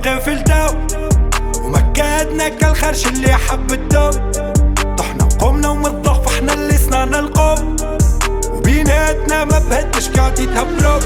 واقف الدو ومكادنا كالخرش اللي حب الدو. طحنا قمنا ومتضخ احنا اللي صنعنا القوم وبيناتنا ما بهدش قاعد تهبلو.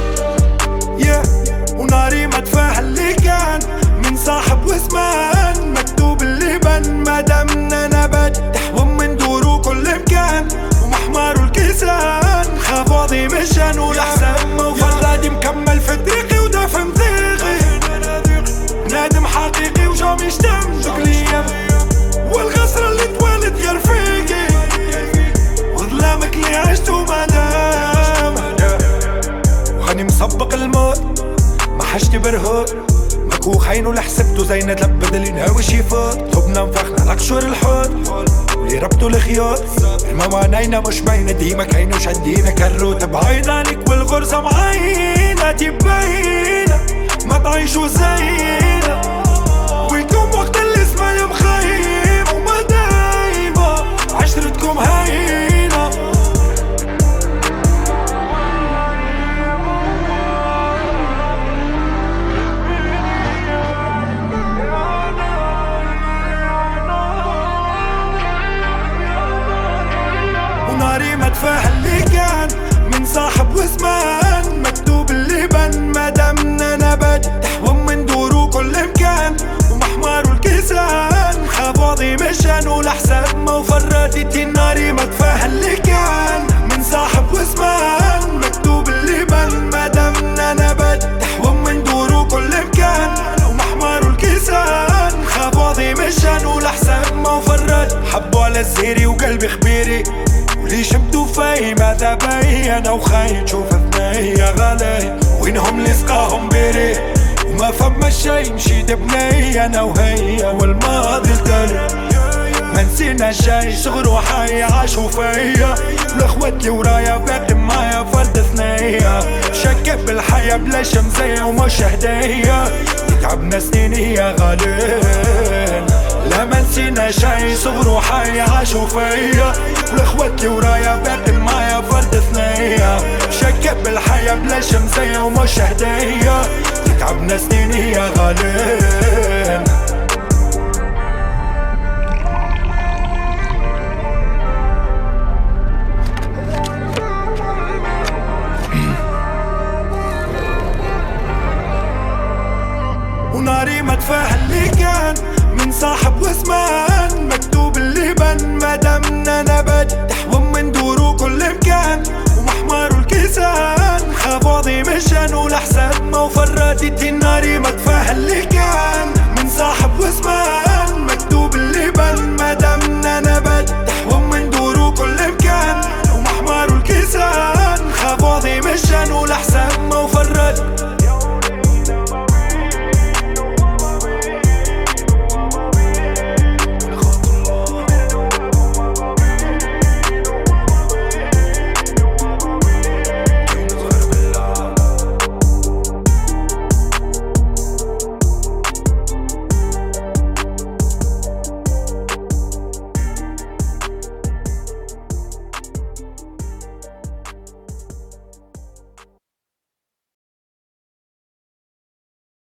وناري ما تفاهل اللي كان من صاحب وزمان مكتوب اللي بن ما دامنا نبات تحوم من دورو كل مكان ومحمار والكيسان خاف واضي مشان والحساب موفرادي مكمل في طريقي ودافع مذيقي نادم حقيقي وجا مشتم ذكليا والغسرة اللي توالد يا رفيقي وظلامك اللي عشتو مدام وخاني مسبق الموت ما حشتي برهود مكو خاينو لحسبتو زينة لبد اللي نهاوي يفوت ثبنا نفخنا لقشور الحوت واللي ربطو الخيوط الموانينا مش باينة ديما كاينو شدينا كالروت بعيد عنك والغرزة معينة تبينة ما تعيشو زينا ويكون وقت اللي اسمه يا مخيم وما دايما عشرتكم هاينة. وناري ما تفاهل اللي كان من صاحب وزمان مكتوب اللي بن ما دامنا نبات تحوم من دورو كل مكان ومحمار والكيسان خاف واضي مشان والحساب موفراتي. ناري ما تفاهل اللي كان من صاحب وزمان مكتوب اللي بن ما دامنا نبات تحوم من دورو كل مكان ومحمار والكيسان خاف واضي مشان والحساب موفرات. حبوا على الزهيري وقلبي خبيري ولي شمتو فاي ماذا باي انا وخاين شوف ثنية غالي وينهم اللي سقاهم بيري وما فما شي مشيت بني انا وهي والماضي التالي ما نسينا شي صغر وحي عاشوا فيا والاخوات اللي ورايا باقي معايا فرد ثنية شكب بالحياة بلا شمسية ومش هدية تعبنا سنين يا غالين لا ما نسينا شي صغر وحي عاشوا فيا والاخوات اللي ورايا باقي معايا فرد ثنية شكب بالحياة بلا شمسية ومش هدية تعبنا سنين يا غالين. وناري ما تفاهل اللي كان من صاحب وزمان مكتوب اللي بن ما دامنا نبات تحوم من دورو كل مكان ومحمار والكيسان خاف واضي مشان والحساب موفراتي. ناري ما تفاهل اللي كان